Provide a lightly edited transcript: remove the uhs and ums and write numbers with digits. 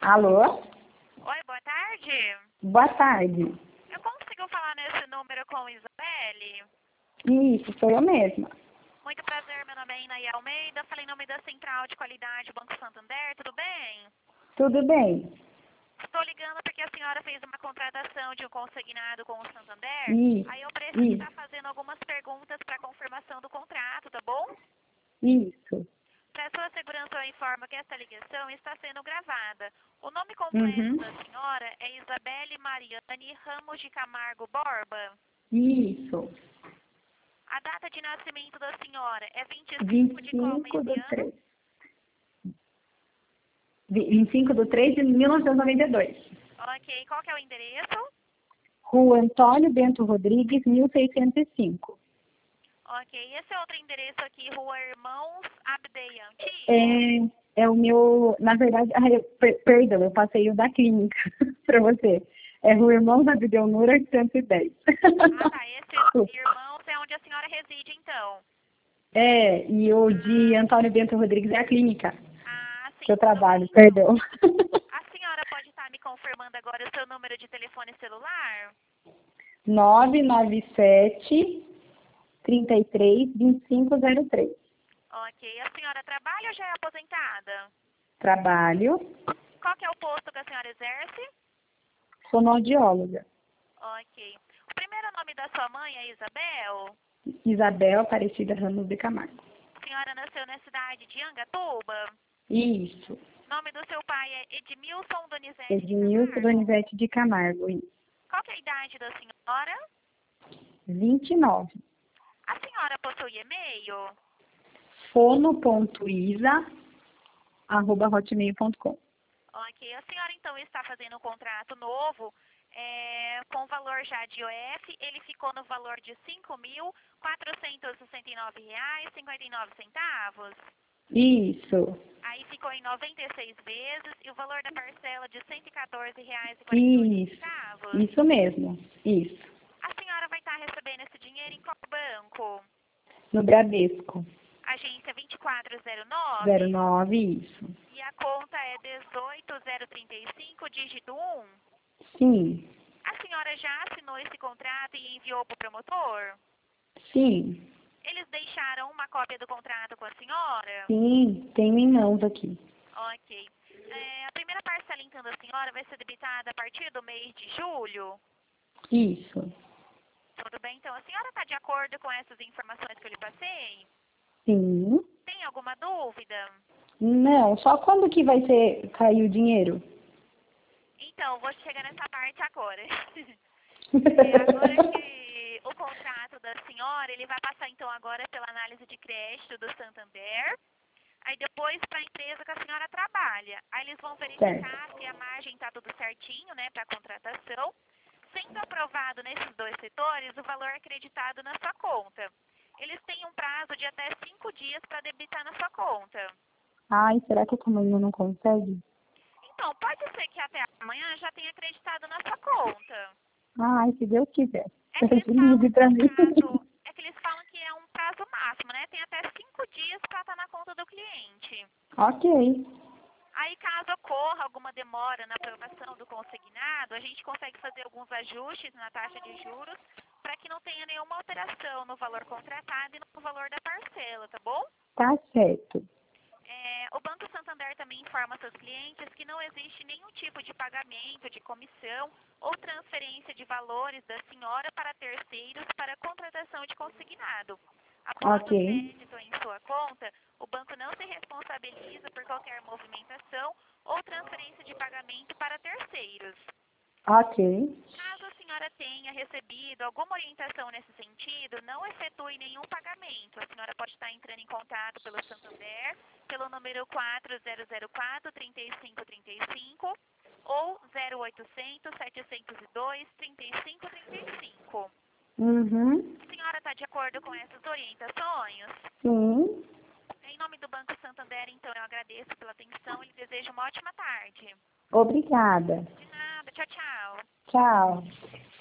Alô? Oi, boa tarde. Boa tarde. Eu consigo falar nesse número com Isabelle? Isso, sou eu mesma. Muito prazer, meu nome é Inaí Almeida, falei em nome da Central de Qualidade Banco Santander, tudo bem? Tudo bem? Estou ligando porque a senhora fez uma contratação de um consignado com o Santander. Aí eu preciso Isso, estar fazendo algumas perguntas para confirmação do contrato, tá bom? isso. Para sua segurança, eu informo que esta ligação está sendo gravada. O nome completo Uhum. da senhora é Isabelle Mariane Ramos de Camargo Borba. Isso. A data de nascimento da senhora é 25 de qual mês 25 e do ano? 3. 25 do 3 de 1992. Ok, qual que é o endereço? Rua Antônio Bento Rodrigues, 1605. Ok, esse é outro endereço aqui, Rua Irmãos Abdei Antigo. É o meu, na verdade, perdão, eu passei o da clínica para você. É Rua Irmãos Abdeu Nur 810. Ah, tá, esse Irmãos é onde a senhora reside, então. E o de Antônio Bento Rodrigues é a clínica Ah, sim, que eu tudo trabalho, bem, então. perdão. A senhora pode estar me confirmando agora o seu número de telefone celular? 997 33 2503. Ok, a senhora trabalha ou já é aposentada? Trabalho, Qual que é o posto que a senhora exerce? fonoaudióloga. Ok. O primeiro nome da sua mãe é Isabel? Isabel Aparecida Ramos de Camargo. A senhora nasceu na cidade de Angatuba? Isso. Nome do seu pai é Edmilson Donizete de Edmilson Camargo? Donizete de Camargo. Isso. Qual que é a idade da senhora? 29. A senhora possui e-mail? fono.isa@hotmail.com. Ok. A senhora então está fazendo um contrato novo com valor já de IOF. Ele ficou no valor de R$ 5.469,59. Isso. Aí ficou em 96 vezes e o valor da parcela de R$ 114,48. Isso mesmo. Isso. A senhora vai estar recebendo esse dinheiro em qual banco? No Bradesco. Agência 2409 09, isso. e a conta é 18035, dígito 1. Sim. A senhora já assinou esse contrato e enviou para o promotor? Sim. Eles deixaram uma cópia do contrato com a senhora? Sim, tenho em mãos aqui. Ok. A primeira parcela então da senhora vai ser debitada a partir do mês de julho? Isso. Tudo bem, então a senhora está de acordo com essas informações que eu lhe passei? Sim. Tem alguma dúvida? Não, só quando que vai ser cair o dinheiro? Então, vou chegar nessa parte agora. Agora que o contrato da senhora, ele vai passar então agora pela análise de crédito do Santander. Aí depois para a empresa que a senhora trabalha. Aí eles vão verificar se a margem está tudo certinho, né, para a contratação. Sendo aprovado nesses dois setores, o valor é acreditado na sua conta. Eles têm um prazo de até 5 dias para debitar na sua conta. Ai, será que a tamanho não consegue? Então, pode ser que até amanhã já tenha acreditado na sua conta. Ai, se Deus quiser. É que eles falam Ligue que pra o mim. prazo, que é um prazo máximo, né? Tem até 5 dias para estar na conta do cliente. Ok. Aí, caso ocorra alguma demora na aprovação do consignado, a gente consegue fazer alguns ajustes na taxa de juros para que não tenha nenhuma alteração no valor contratado e no valor da parcela, tá bom? Tá certo. O Banco Santander também informa seus clientes que não existe nenhum tipo de pagamento, de comissão ou transferência de valores da senhora para terceiros para contratação de consignado. Após o Ok. crédito em sua conta, o banco não se responsabiliza por qualquer movimentação ou transferência de pagamento para terceiros. Ok. Caso a senhora tenha recebido alguma orientação nesse sentido, não efetue nenhum pagamento. A senhora pode estar entrando em contato pelo Santander, pelo número 4004-3535 ou 0800 702 3535. Uhum. A senhora está de acordo com essas orientações? Sim. Em nome do Banco Santander, então, eu agradeço pela atenção e lhe desejo uma ótima tarde. Obrigada. De nada. Tchau, tchau. Tchau.